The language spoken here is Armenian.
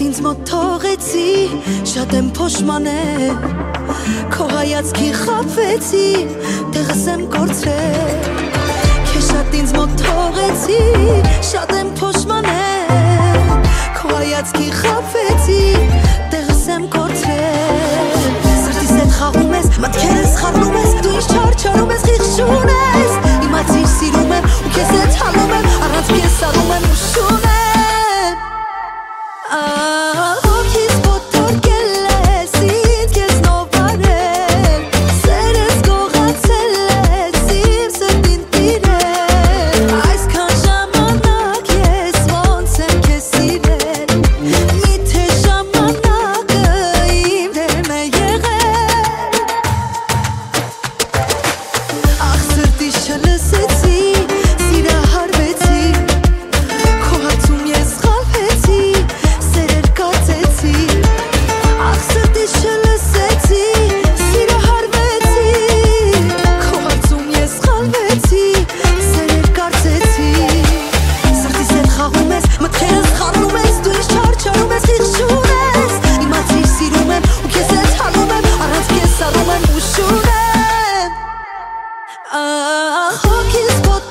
ինձ մոտ թողեցի շատ եմ փոշմանել քո հայացքի խաբվեցի տեղս եմ կորցրել քեզ շատ ինձ մոտ թողեցի շատ եմ փոշմանել քո հայացքի խաբվեցի տեղս եմ կորցրել սրտիս հետ խաղում ես մտքերս խառնում ես դու ինձ չարչարում ես խիղճում ես իմացիր սիրում եմ ու քեզ հետ հալում եմ առանց քեզ սառում եմ ուշում եմ Հոգիս ոտորկել ես ինձ քեզնով արել Սերս գողացել ես իմ սրտին տիրել Այսքան ժամանակ ես ոնց եմ քեզ սիրել Միթե ժամանակը իմ դերն է եղել Ախ սրտիս չլսեցի սիրահարվեցի Քո հարցում ես խաբվեցի Սերեր կացեցի Ախ սրտիս չլսեցի սիրահարվեցի Քո հարցում ես խաբվեցի Սերեր կացեցի Սրտիս հետ խաղում ես մտքերս խառնում ես Դու ինձ չարչարում ես խիղճում ես Իմացիր սիրում եմ ու քեզ հետ հալում եմ Առանց քեզ սառում եմ ուշում եմ Հոգիս